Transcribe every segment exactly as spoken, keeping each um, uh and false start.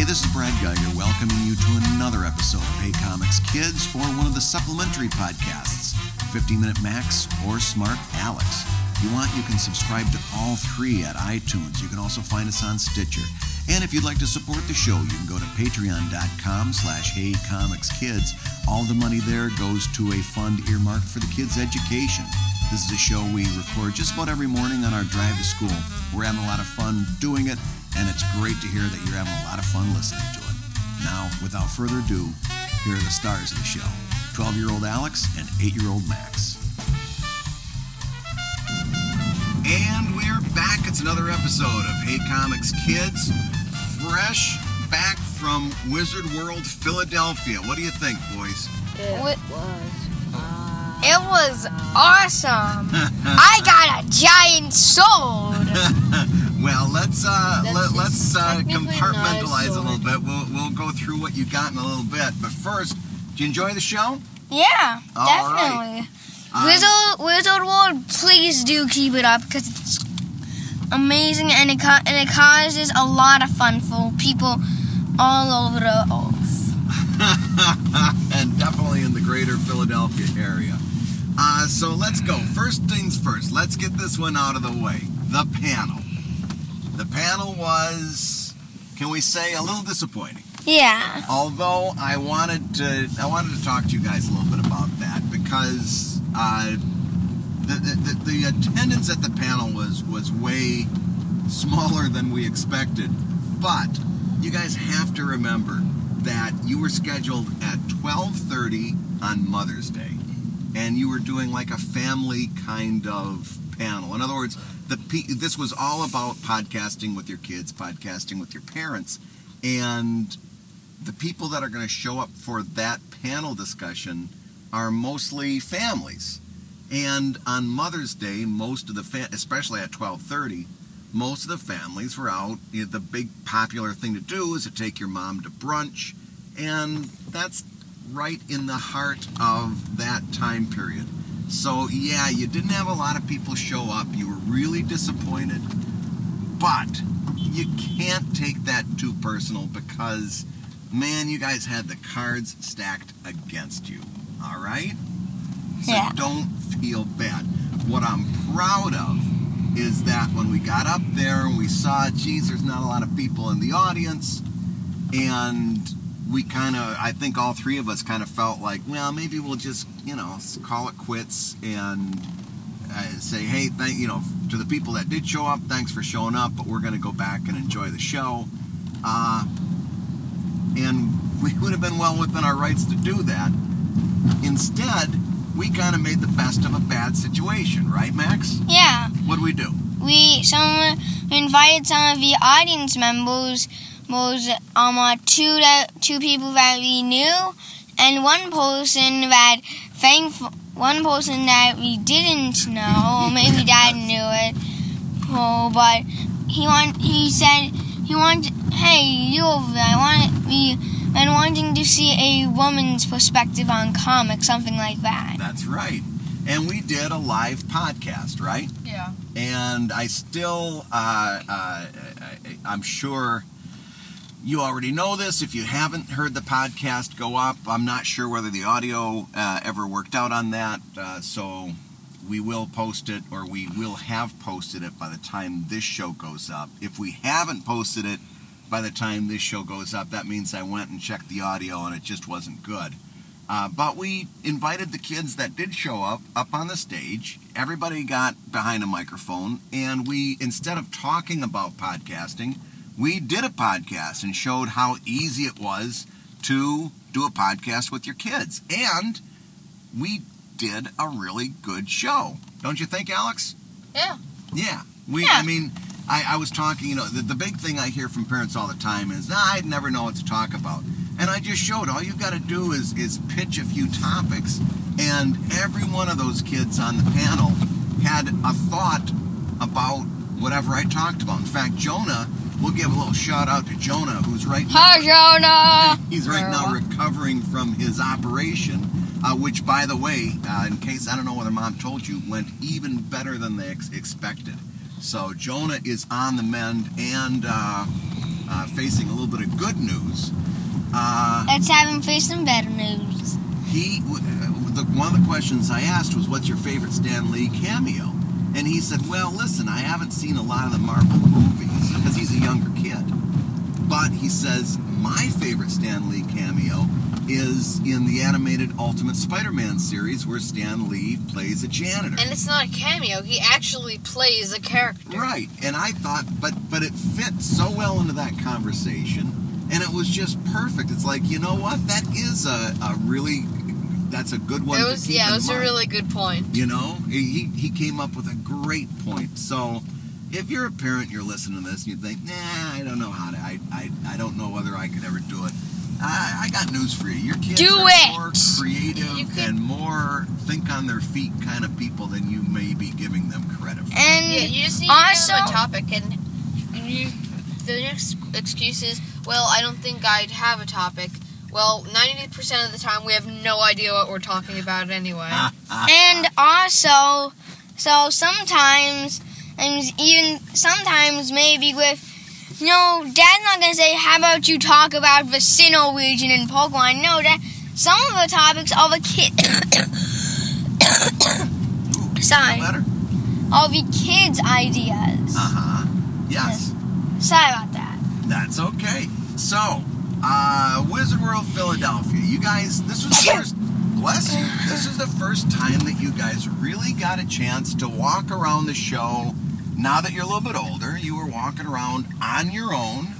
this is Brad Geiger welcoming you to another episode of Hey Comics Kids, or one of the supplementary podcasts, fifteen minute Max or Smart Alex. If you want, you can subscribe to all three at iTunes. You can also find us on Stitcher. And if you'd like to support the show, you can go to patreon.com slash Hey Comics Kids. All the money there goes to a fund earmarked for the kids' education. This is a show we record just about every morning on our drive to school. We're having a lot of fun doing it, and it's great to hear that you're having a lot of fun listening to it. Now, without further ado, here are the stars of the show, twelve-year-old Alex and eight-year-old Max. And we're back. It's another episode of Hey Comics Kids, fresh back from Wizard World, Philadelphia. What do you think, boys? It was fun. It was awesome. I got a giant sword. Well, let's uh, That's let, let's uh, technically compartmentalize not a a little sword. bit. We'll we'll go through what you got in a little bit. But first, did you enjoy the show? Yeah, All definitely. Um, Wizard, Wizard World, please do keep it up because it's amazing and it, ca- and it causes a lot of fun for people all over the earth. And definitely in the greater Philadelphia area. Uh, so let's go. First things first. Let's get this one out of the way. The panel. The panel was, can we say, a little disappointing. Yeah. Although I wanted to, I wanted to talk to you guys a little bit about that because uh, the, the the attendance at the panel was was way smaller than we expected. But you guys have to remember that you were scheduled at twelve thirty on Mother's Day, and you were doing like a family kind of panel. In other words, the this was all about podcasting with your kids, podcasting with your parents, and the people that are going to show up for that panel discussion are mostly families. And on Mother's Day, most of the fa- especially at twelve thirty, most of the families were out. You know, the big popular thing to do is to take your mom to brunch, and that's right in the heart of that time period. So yeah, you didn't have a lot of people show up. You were really disappointed, but you can't take that too personal because, man, you guys had the cards stacked against you, all right? So Yeah. don't feel bad. What I'm proud of is that when we got up there and we saw, geez, there's not a lot of people in the audience, and we kind of, I think all three of us kind of felt like, well, maybe we'll just, you know, call it quits and uh, say, hey, thank, you know, to the people that did show up, thanks for showing up, but we're going to go back and enjoy the show. Uh, and we would have been well within our rights to do that. Instead, we kind of made the best of a bad situation, right, Max? Yeah. What do we do? We some we invited some of the audience members, was um uh, two that two people that we knew, and one person that thankful one person that we didn't know, or maybe Dad knew it. Oh, but he want he said he wanted, hey, you over there, I want we been wanting to see a woman's perspective on comics, something like that. That's right. And we did a live podcast, right? Yeah. And I still, uh, uh, I, I'm sure you already know this. If you haven't heard the podcast go up, I'm not sure whether the audio uh, ever worked out on that. Uh, so we will post it, or we will have posted it by the time this show goes up. If we haven't posted it by the time this show goes up, that means I went and checked the audio and it just wasn't good. Uh, but we invited the kids that did show up up on the stage. Everybody got behind a microphone, and we, instead of talking about podcasting, we did a podcast and showed how easy it was to do a podcast with your kids. And we did a really good show. Don't you think, Alex? Yeah. Yeah. We. Yeah. I mean, I, I was talking, you know, the, the big thing I hear from parents all the time is, nah, I'd never know what to talk about. And I just showed, all you've got to do is, is pitch a few topics, and every one of those kids on the panel had a thought about whatever I talked about. In fact, Jonah, we'll give a little shout out to Jonah, who's right now, Hi, Jonah! he's right now recovering from his operation, uh, which, by the way, uh, in case, I don't know whether Mom told you, went even better than they ex- expected. So Jonah is on the mend, and uh, uh, facing a little bit of good news. Uh, Let's have him face some better news. he, the, one of the questions I asked was, "What's your favorite Stan Lee cameo?" And he said, "Well, listen, I haven't seen a lot of the Marvel movies because he's a younger kid. But he says my favorite Stan Lee cameo is in the animated Ultimate Spider-Man series where Stan Lee plays a janitor." And it's not a cameo. He actually plays a character. Right. And I thought, but but it fit so well into that conversation, and it was just perfect. It's like, you know what? That is a, a really, that's a good one It to was keep yeah, in it was mind. a really good point. You know, he he came up with a great point. So, if you're a parent, you're listening to this, and you think, nah, I don't know how to, I I, I don't know whether I could ever do it. I, I got news for you. Your kids Do are it! more creative You could- and more think on their feet kind of people than you may be giving them credit for. And Yeah, you just need also, to give them a topic, and you, the next excuse is, well, I don't think I'd have a topic. Well, ninety percent of the time, we have no idea what we're talking about anyway. and also, so sometimes, and even sometimes maybe with, you know, Dad's not gonna say, "How about you talk about the Sinnoh region in Pokemon?" No, that some of the topics are the kid, Ooh, Sorry. feel better? are the kids' ideas. Uh-huh. Yes. Sorry about that. That's okay. So, uh, Wizard World Philadelphia. You guys, this was the first, bless you, this is the first time that you guys really got a chance to walk around the show. Now that you're a little bit older, you were walking around on your own.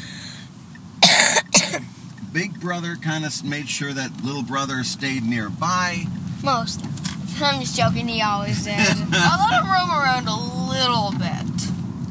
Big brother kind of made sure that little brother stayed nearby. Most. I'm just joking. He always did. I'll let him roam around a little bit.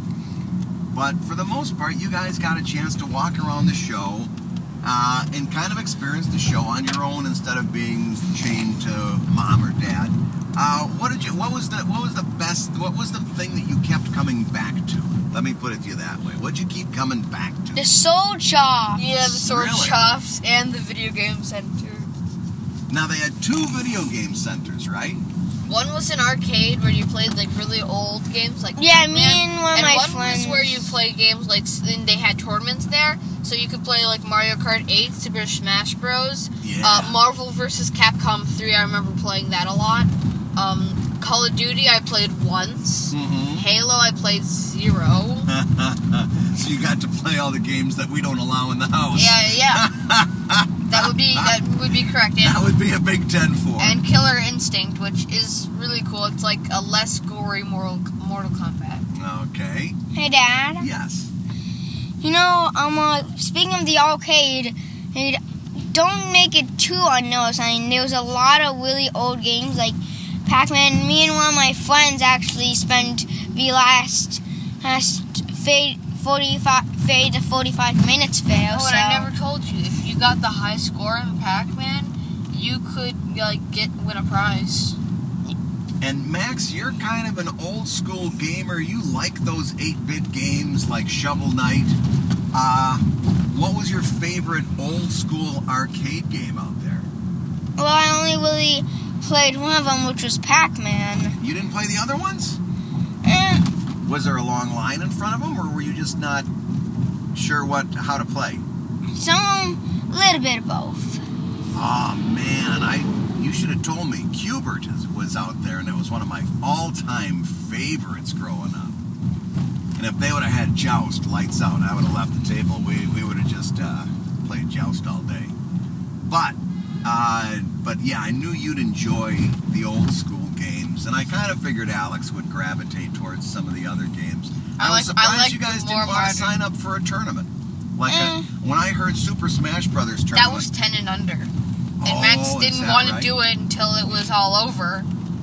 But for the most part, you guys got a chance to walk around the show uh, and kind of experience the show on your own instead of being chained to mom or dad. Uh, what did you? What was the? What was the best? What was the thing that you kept coming back to? Let me put it to you that way. What'd you keep coming back to? The Soul Chop. Yeah, the sword Really? chops and the video game center. Now they had two video game centers, right? One was an arcade where you played like really old games, like Yeah, me Pac-Man. and one of and my one friends. was where you play games like, and they had tournaments there, so you could play like Mario Kart eight, Super Smash Bros. Yeah. Uh, Marvel versus. Capcom three, I remember playing that a lot. Um, Call of Duty, I played once. Mm-hmm. Halo, I played zero. So you got to play all the games that we don't allow in the house. Yeah, yeah. That would be that would be correct. That And, would be a Big Ten for. and Killer Instinct, which is really cool. It's like a less gory Mortal Mortal Kombat. Okay. Hey, Dad. Yes. You know, um, uh, speaking of the arcade, it, don't make it too unnoticed. I mean, there was a lot of really old games like Pac-Man. Me and one of my friends actually spent the last, last fade, forty-five, fade to forty-five minutes there. Oh, so. and I never told you, if you got the high score in Pac-Man, you could like get win a prize. And Max, you're kind of an old school gamer. You like those eight-bit games like Shovel Knight. Uh, what was your favorite old school arcade game out there? Well, I only really played one of them, which was Pac-Man. You didn't play the other ones? Eh, Was there a long line in front of them, or were you just not sure what how to play? some, a little bit of both. Oh man, I you should have told me. Cubert is, was out there, and it was one of my all-time favorites growing up. And if they would have had Joust, lights out, I would have left the table. We we would have just uh, played Joust all day. But uh, but yeah, I knew you'd enjoy the old school games, and I kind of figured Alex would gravitate towards some of the other games. I I, was like- I surprised like you the guys more didn't want to modern- sign up for a tournament. Like Eh. a, when I heard Super Smash Brothers That tournament. was ten and under. And Oh, Max is didn't that want right? to do it until it was all over.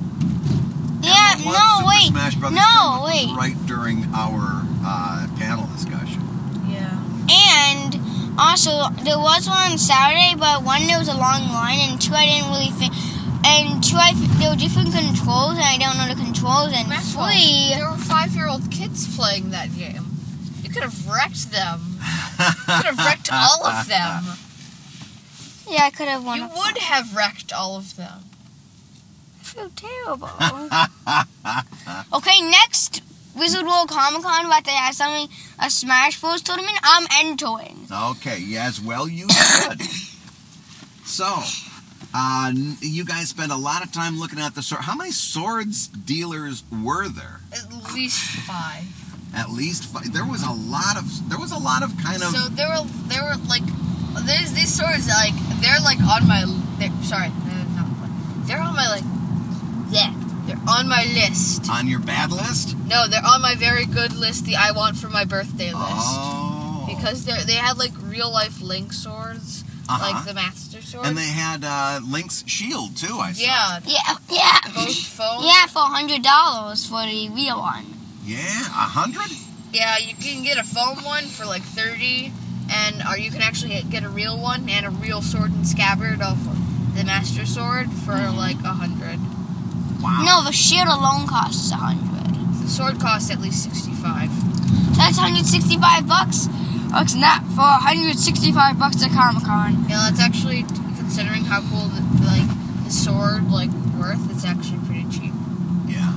Yeah, Number one, no, Super wait. Smash Brothers No, tournament was wait. right during our uh, panel discussion. Yeah. And also, there was one on Saturday, but one, there was a long line, and two, I didn't really think. And two, I, there were different controls, and I don't know the controls. And Maxwell, three, there were five-year-old kids playing that game. You could have wrecked them. You could have wrecked all of them. yeah, I could have won. You a- would have wrecked all of them. I feel terrible. Okay, next Wizard World Comic Con, but they had something, a Smash Bros. Tournament, I'm entering. Okay, yes, well, you should. So, uh, n- you guys spent a lot of time looking at the sword. How many swords dealers were there? At least five. At least five. There was a lot of. There was a lot of kind of. So there were there were like there's these swords like they're like on my they're, sorry they're not they're on my like yeah they're on my list. On your bad list? No, they're on my very good list. The I want for my birthday list. Oh. Because they they had like real life Link swords, Uh-huh. like the Master Sword. And they had uh, Link's shield too. I saw. yeah, Yeah, yeah. both foam. Yeah, for one hundred dollars for the real one. Yeah, a hundred. Yeah, you can get a foam one for like thirty, and or you can actually get a real one and a real sword and scabbard of the Master Sword for like a hundred. Wow. No, the shield alone costs one hundred. The sword costs at least sixty-five. So that's one hundred sixty-five bucks. Oh, it's not for one hundred sixty-five bucks at Comic Con. Yeah, that's actually, considering how cool the, like the sword like worth, it's actually pretty cheap. Yeah.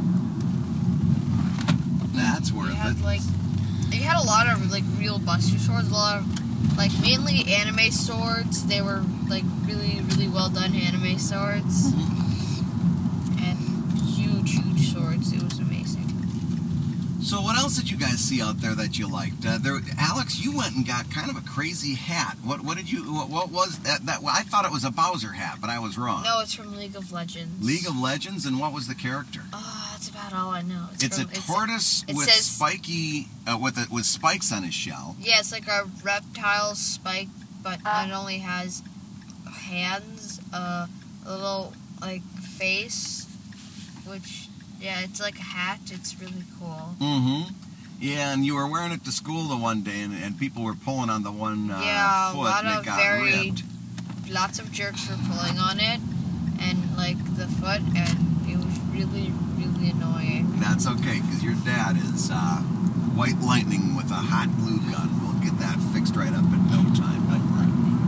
That's worth They had it. like they had a lot of like real Buster Swords, a lot of like mainly anime swords. They were like really really well done anime swords, and huge huge swords. It was amazing. So what else did you guys see out there that you liked? Uh, there, Alex, you went and got kind of a crazy hat. What what did you? What, what was that? That I thought it was a Bowser hat, but I was wrong. No, it's from League of Legends. League of Legends, and what was the character? Oh, that's about all I know. It's from, a tortoise it with says- spiky, uh, with a, with spikes on his shell. Yeah, it's like a reptile spike, but it only has hands, uh, a little like face, which yeah, it's like a hat. It's really cool. Mm-hmm. Yeah, and you were wearing it to school the one day, and, and people were pulling on the one uh, yeah, foot, a lot and it of got very ripped. lots of jerks were pulling on it, and like the foot, and it was really really annoying. That's okay, because your dad is uh, white lightning with a hot glue gun. We'll get that fixed right up in no time. Don't worry.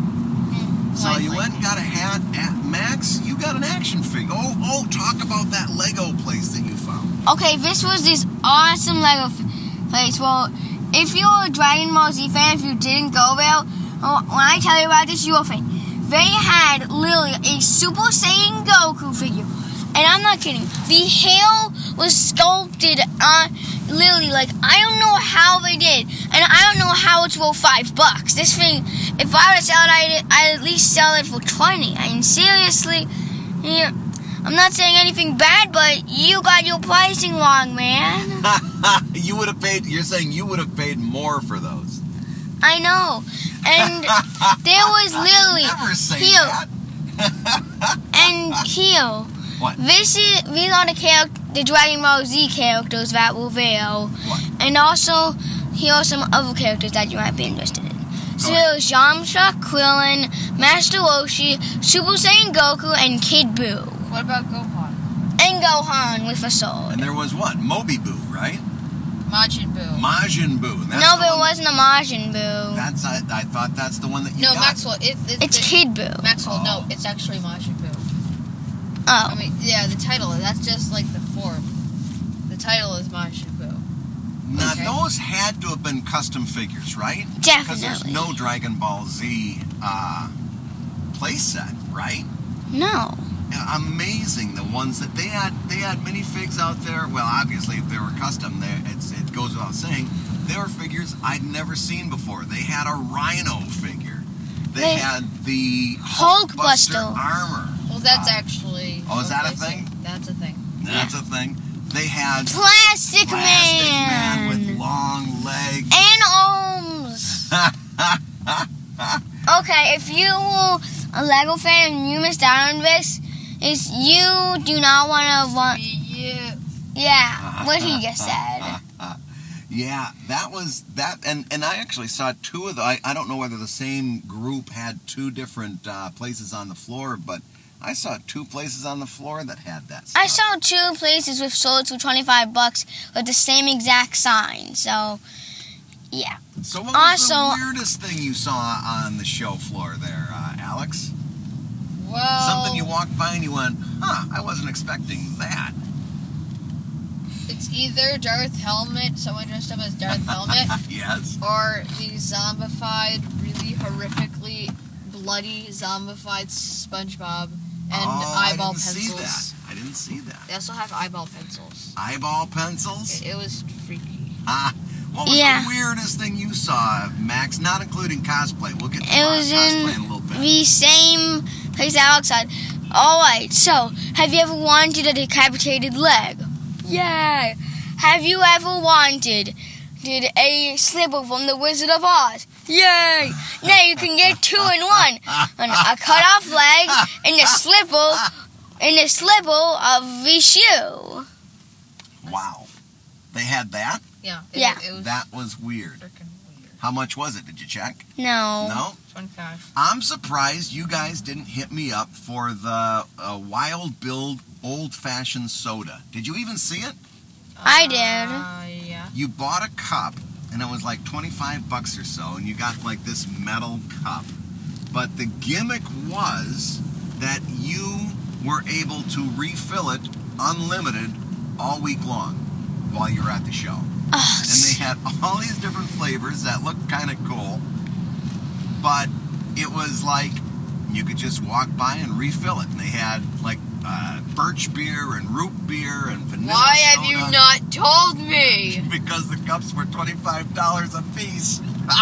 So White you went and lightning. got a hat. At Max, you got an action figure. Oh, oh, talk about that Lego place that you found. Okay, this was this awesome Lego f- place. Well, if you're a Dragon Ball Z fan, if you didn't go there, well, when I tell you about this, you'll think. They had literally a Super Saiyan Goku figure. And I'm not kidding. The hair was sculpted on, literally, like, I don't know how they did. And I don't know how it's worth five bucks. This thing, if I were to sell it, I'd, I'd at least sell it for twenty. I mean, seriously, yeah, I'm not saying anything bad, but you got your pricing wrong, man. You would have paid. You're saying you would have paid more for those. I know. And there was literally, Never say here, that. and here. What? This is, these are the, char- the Dragon Ball Z characters that will there. What? And also, here are some other characters that you might be interested in. So Go ahead. there's Yamcha, Krillin, Master Roshi, Super Saiyan Goku, and Kid Buu. What about Gohan? And Gohan with a sword. And there was what? Moby Boo, right? Majin Buu. Majin Boo. And that's No, the there one- wasn't a Majin Buu. That's I, I thought that's the one that you no, got. Maxwell. It, it, It's it, Kid Buu. Maxwell. Oh. No, it's actually Majin Buu. Oh. I mean, yeah, the title. That's just like the form. The title is Majin Buu. Now Okay. those had to have been custom figures, right? Because there's Definitely. no Dragon Ball Z uh, playset, right? No. Yeah, amazing the ones that they had. They had minifigs out there. Well, obviously, if they were custom, they, it's, it goes without saying. They were figures I'd never seen before. They had a Rhino figure. They, They- had the Hulkbuster. Hulkbuster armor. Well, that's Uh, actually. oh, is that a replacing- thing? That's a thing. That's a thing. They had Plastic, Plastic Man. Man with long legs. And arms. Okay, if you were a Lego fan and you missed out on this, is you do not want to want. Yeah. Yeah, what he just said. Yeah, that was that, and and I actually saw two of the. I, I don't know whether the same group had two different uh, places on the floor, but I saw two places on the floor that had that stuff. I saw two places with swords for twenty-five bucks with the same exact sign. So, yeah. So what was Also- the weirdest thing you saw on the show floor there, uh, Alex? Well. Something you walked by and you went, huh, I wasn't expecting that. It's either Darth Helmet, someone dressed up as Darth Helmet, Yes. or the zombified, really horrifically bloody zombified SpongeBob and oh, eyeball I didn't pencils. see that. I didn't see that. They also have eyeball pencils. Eyeball pencils? It, it was freaky. Ah. What was Yeah. the weirdest thing you saw, Max? Not including cosplay. We'll get to It uh, was cosplay in in a little bit. the same place that Alex had. Alright, so, have you ever wanted a decapitated leg? Yay! Have you ever wanted did a slipper from the Wizard of Oz? Yay! Now you can get two in one. An, a cut off leg and a slipper and a slipper of the shoe. Wow. They had that? Yeah. It, Yeah. It was That was weird. freaking weird. How much was it? Did you check? No. No? twenty-five. I'm surprised you guys didn't hit me up for the uh, Wild Bill old-fashioned soda. Did you even see it? I did. Uh, yeah. You bought a cup, and it was like twenty-five bucks or so, and you got like this metal cup. But the gimmick was that you were able to refill it unlimited all week long while you were at the show. Ugh, And they had all these different flavors that looked kind of cool, but it was like you could just walk by and refill it. And they had like uh, birch beer and root beer and vanilla Why have soda. you not told me? Because the cups were twenty-five dollars a piece.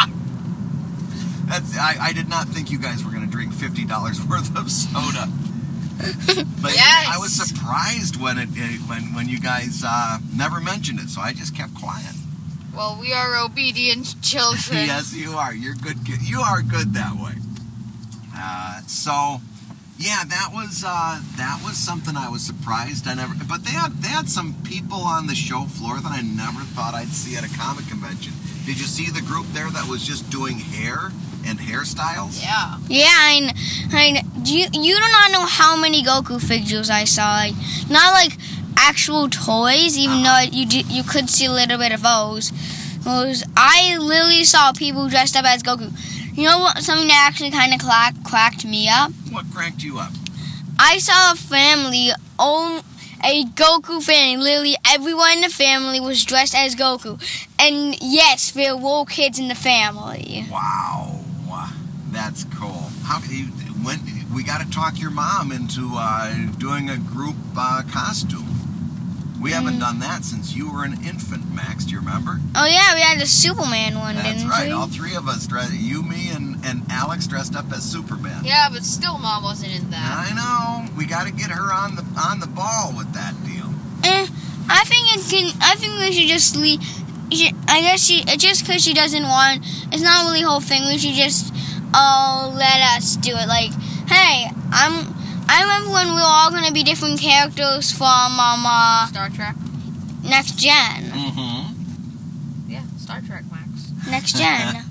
That's, I, I did not think you guys were going to drink fifty dollars worth of soda. But Yes. I was surprised when it, it when when you guys uh, never mentioned it, so I just kept quiet. Well, we are obedient children. Yes, you are. You're good. ki- You are good that way. Uh, so, yeah, that was uh, that was something I was surprised. I never, but they had they had some people on the show floor that I never thought I'd see at a comic convention. Did you see the group there that was just doing hair and hairstyles? Yeah. yeah, and, and you you do not know how many Goku figures I saw. Like, not like actual toys, even though you do, you could see a little bit of those. Those I literally saw people dressed up as Goku. You know what? Something that actually kind of clack, quacked me up. What cranked you up? I saw a family own a Goku family. Literally everyone in the family was dressed as Goku. And yes, there were kids in the family. Wow, that's cool. How you when we got to talk your mom into uh, doing a group uh, costume? We haven't done that since you were an infant, Max. Do you remember? Oh yeah, we had the Superman one, That's didn't right. we? All three of us dressed. You, me, and, and Alex dressed up as Superman. Yeah, but still, Mom wasn't in that. I know. We got to get her on the on the ball with that deal. Eh, I think it can. I think we should just leave. Should, I guess she just because she doesn't want. It's not really whole thing. We should just uh let us do it. Like, hey, I'm. I remember when we were all gonna be different characters from um uh, Star Trek. Next Gen. Mm-hmm. Yeah, Star Trek, Max. Next Gen.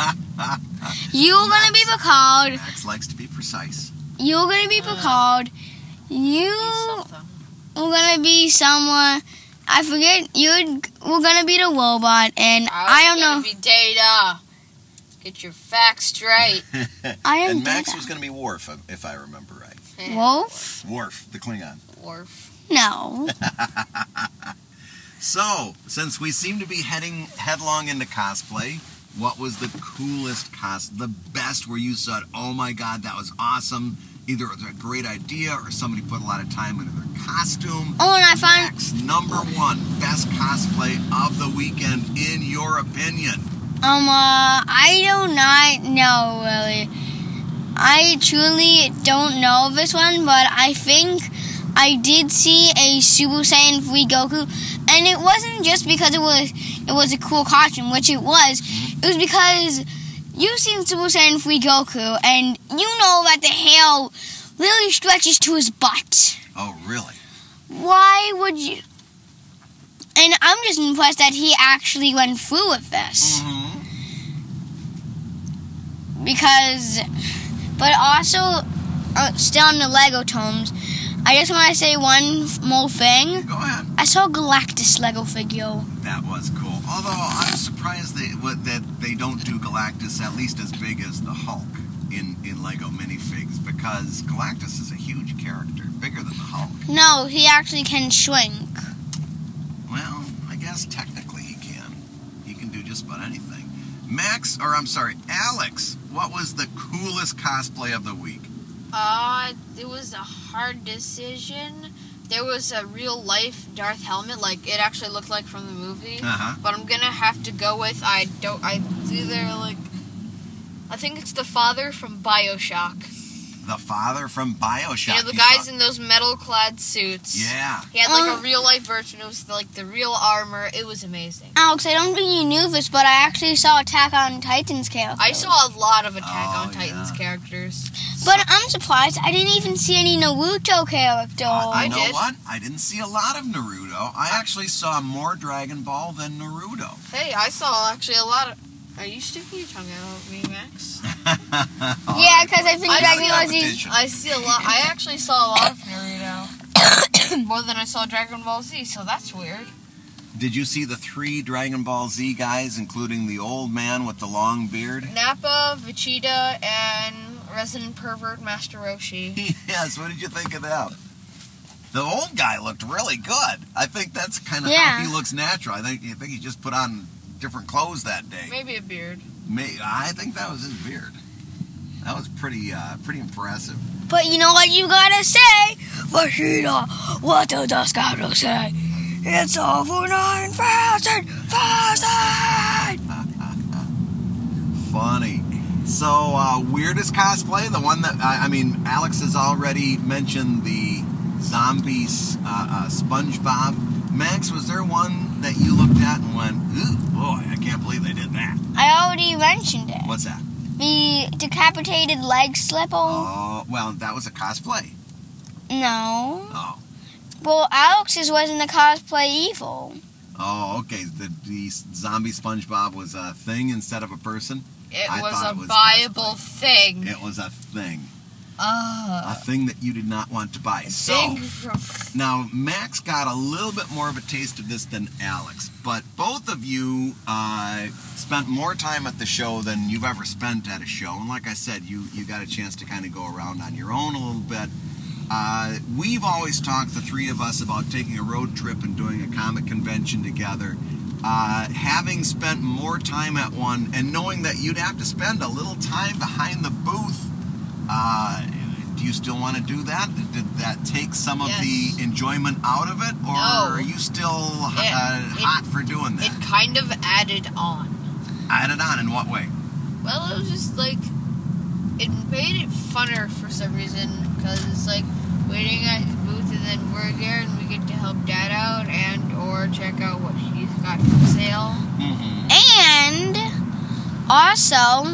You're gonna be Picard. Max likes to be precise. You're gonna be Picard. You were gonna be someone. I forget. You were gonna be the robot, and I, don't know. Be Data. Get your facts straight. I am and Max Data. was going to be Worf, if I remember right. Wolf? Worf, the Klingon. Worf. No. So, since we seem to be heading headlong into cosplay, what was the coolest cos, the best where you said, oh my god, that was awesome, either it was a great idea or somebody put a lot of time into their costume? Oh, and I found. Max, number one, best cosplay of the weekend in your opinion. Um, uh, I do not know, really. I truly don't know this one, but I think I did see a Super Saiyan three Goku, and it wasn't just because it was it was a cool costume, which it was. It was because you've seen Super Saiyan three Goku, and you know that the hair literally stretches to his butt. Oh, really? Why would you? And I'm just impressed that he actually went through with this. Mm-hmm. Because, but also, uh, still on the Lego tomes, I just want to say one more thing. Go ahead. I saw a Galactus Lego figure. That was cool. Although I'm surprised they, what, that they don't do Galactus at least as big as the Hulk in, in Lego minifigs, because Galactus is a huge character, bigger than the Hulk. No, he actually can shrink. Well, guess technically he can. He can do just about anything. Max, or I'm sorry, Alex, what was the coolest cosplay of the week? Uh, it was a hard decision. There was a real life Darth helmet, like it actually looked like from the movie. Uh-huh. But I'm gonna have to go with I don't I either like I think it's the father from BioShock. The father from BioShock. You know, the He guys saw- in those metal-clad suits. Yeah. He had like Um, a real-life version. It was like the real armor. It was amazing. Alex, I don't think you knew this, but I actually saw Attack on Titan's character. I saw a lot of Attack Oh, on Titan's yeah. characters. But I'm surprised I didn't even see any Naruto characters. Uh, I you know did. what? I didn't see a lot of Naruto. I actually saw more Dragon Ball than Naruto. Hey, I saw actually a lot of... Are you sticking your tongue out at me, Max? Yeah, because I think I Dragon see Ball competition. Z. I see a lot. I actually saw a lot of Naruto. More than I saw Dragon Ball Z, so that's weird. Did you see the three Dragon Ball Z guys, including the old man with the long beard? Nappa, Vegeta, and Resident Pervert Master Roshi. Yes, what did you think of that? The old guy looked really good. I think that's kind of Yeah. how he looks natural. I think, I think he just put on different clothes that day. Maybe a beard. May, I think that was his beard. That was pretty, uh, pretty impressive. But you know what you gotta say? Vegeta, what does the scout say? It's over nine thousand thousand! Funny. So, uh, weirdest cosplay? The one that, I, I mean, Alex has already mentioned the zombies, uh, uh, SpongeBob. Max, was there one that you looked at and went, ooh, boy, I can't believe they did that? I already mentioned it. What's that? The decapitated leg slipper? Oh, well, that was a cosplay. No. Oh. Well, Alex's wasn't a cosplay evil. Oh, okay. The, the zombie SpongeBob was a thing instead of a person? It I was thought a it was viable cosplay. thing. It was a thing. A Uh, thing that you did not want to buy. So, thing from... now Max got a little bit more of a taste of this than Alex, but both of you uh, spent more time at the show than you've ever spent at a show. And like I said, you, you got a chance to kind of go around on your own a little bit. Uh, we've always talked, the three of us, about taking a road trip and doing a comic convention together. Uh, having spent more time at one and knowing that you'd have to spend a little time behind the booth, uh, do you still want to do that? Did that take some of Yes. the enjoyment out of it? Or No. are you still uh, It- hot for doing that? It kind of added on. Added on in what way? Well, it was just like... It made it funner for some reason, because it's like waiting at his booth and then we're there and we get to help Dad out and or check out what he's got for sale. Mm-hmm. And also,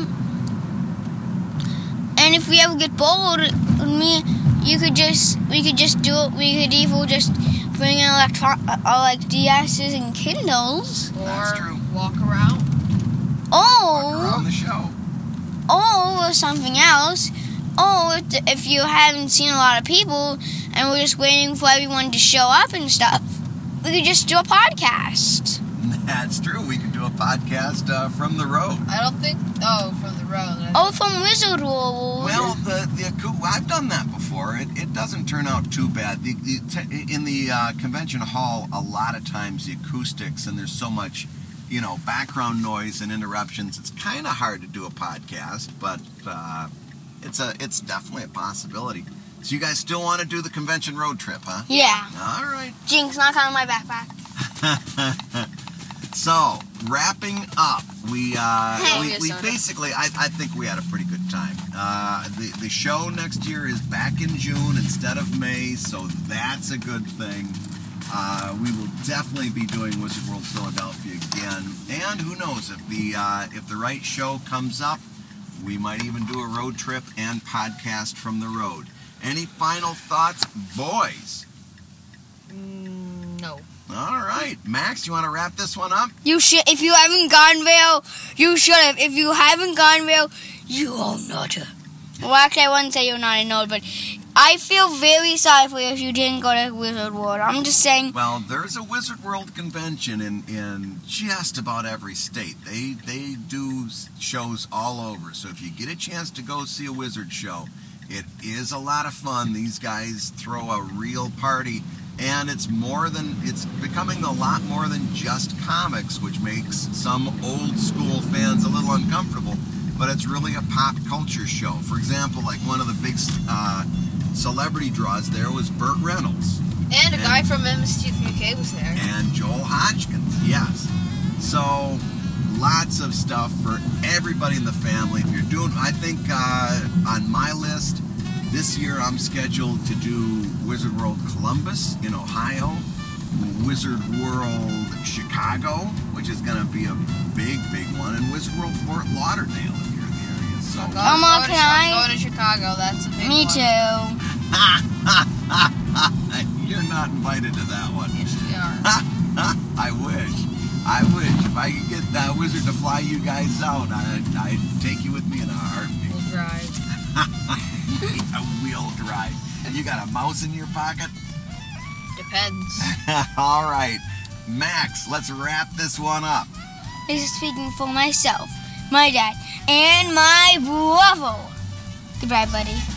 and if we ever get bored, me, you could just, we could just do it. We could either just bring in electro, uh, like D S's and Kindles, Or That's true. walk around. Around or the show. or something else. Or if, if you haven't seen a lot of people and we're just waiting for everyone to show up and stuff, we could just do a podcast. That's true. We could do a podcast uh, from the road. I don't think... Oh, from the road. Oh, from Wizard World. Well, the the acou- I've done that before. It, it doesn't turn out too bad. The, the, te- in the uh, convention hall, a lot of times the acoustics and there's so much, you know, background noise and interruptions. It's kind of hard to do a podcast, but uh, it's a it's definitely a possibility. So you guys still want to do the convention road trip, huh? Yeah. All right. Jinx, knock on my backpack. So, wrapping up, we uh, Hey. we, we basically, I, I think we had a pretty good time. Uh, the, the show next year is back in June instead of May, so that's a good thing. Uh, we will definitely be doing Wizard World Philadelphia again, and who knows, if the uh, if the right show comes up, we might even do a road trip and podcast from the road. Any final thoughts, boys? Mm, no. All right, Max, you want to wrap this one up? You should, if you haven't gone there, you should have. If you haven't gone there, you are not a. Well, actually, I wouldn't say you're not a nerd, but I feel very sorry for you if you didn't go to Wizard World. I'm just saying. Well, there's a Wizard World convention in, in just about every state. They they do shows all over. So if you get a chance to go see a Wizard show, it is a lot of fun. These guys throw a real party. and it's more than it's becoming a lot more than just comics, which makes some old school fans a little uncomfortable. But it's really a pop culture show. For example, like one of the big uh, celebrity draws there was Burt Reynolds. And a And- guy from M S T three K was there. And Joel Hodgkins, yes. So lots of stuff for everybody in the family. If you're doing, I think uh, on my list this year I'm scheduled to do Wizard World Columbus in Ohio, Wizard World Chicago, which is going to be a big, big one, and Wizard World Fort Lauderdale if you're in the area. So. I'm Oh, going, can to, I- I'm going to Chicago. That's a big Me one. too. You're not invited to that one. Yes, we are. I wish. I wish. If I could get that wizard to fly you guys out, I'd, I'd take you with me in a heartbeat. We'll drive. A wheel drive. You got a mouse in your pocket? Depends. All right. Max, let's wrap this one up. This is speaking for myself, my dad, and my brother. Goodbye, buddy.